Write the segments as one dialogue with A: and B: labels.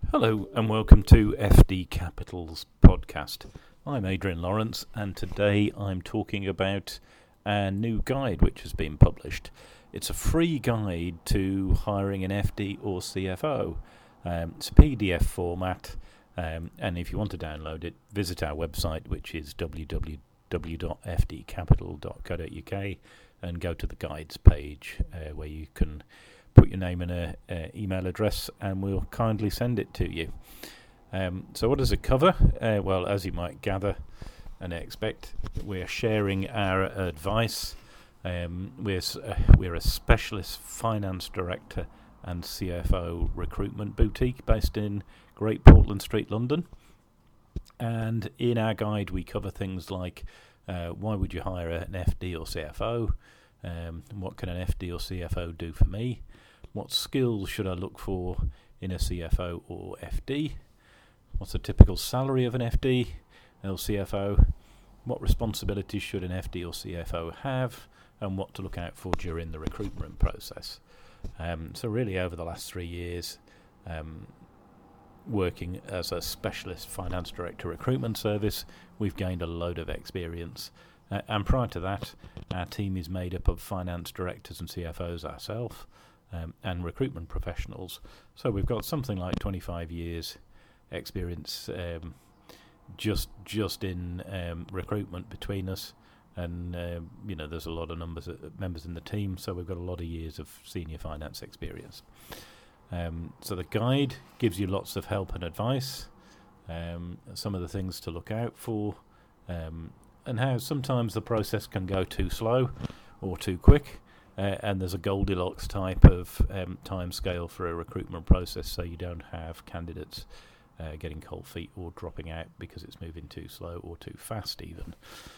A: Hello and welcome to FD Capital's podcast. I'm Adrian Lawrence and today I'm talking about a new guide which has been published. It's a free guide to hiring an FD or CFO. It's a PDF format, and if you want to download it, visit our website, which is www.fdcapital.co.uk, and go to the guides page where you can put your name and an email address and we'll kindly send it to you. So what does it cover? Well, as you might gather and expect, we're sharing our advice. We're a specialist finance director and CFO recruitment boutique based in Great Portland Street, London. And in our guide we cover things like why would you hire an FD or CFO? What can an FD or CFO do for me? What skills should I look for in a CFO or FD? What's a typical salary of an FD or CFO? What responsibilities should an FD or CFO have? And what to look out for during the recruitment process. So really over the last 3 years, working as a specialist finance director recruitment service, we've gained a load of experience. And prior to that, our team is made up of finance directors and CFOs ourselves. And recruitment professionals. So we've got something like 25 years experience just in recruitment between us, and there's a lot of members in the team, so we've got a lot of years of senior finance experience. So the guide gives you lots of help and advice, some of the things to look out for, and how sometimes the process can go too slow or too quick. And there's a Goldilocks type of time scale for a recruitment process, so you don't have candidates getting cold feet or dropping out because it's moving too slow or too fast even.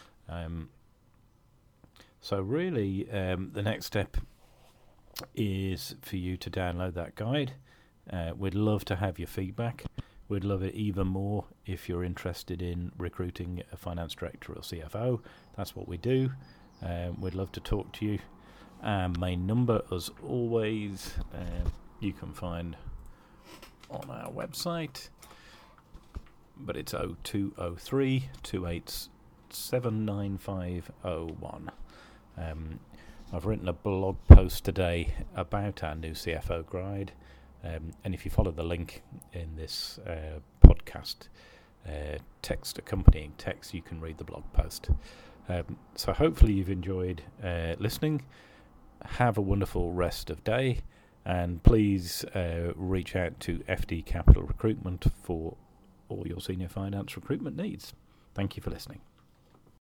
A: So really the next step is for you to download that guide. We'd love to have your feedback. We'd love it even more if you're interested in recruiting a finance director or CFO. That's what we do. We'd love to talk to you. My number, as always, you can find on our website, but it's 0203 287 9501. I've written a blog post today about our new CFO guide, and if you follow the link in this podcast accompanying text, you can read the blog post. So hopefully you've enjoyed listening. Have a wonderful rest of day, and please reach out to FD Capital Recruitment for all your senior finance recruitment needs. Thank you for listening.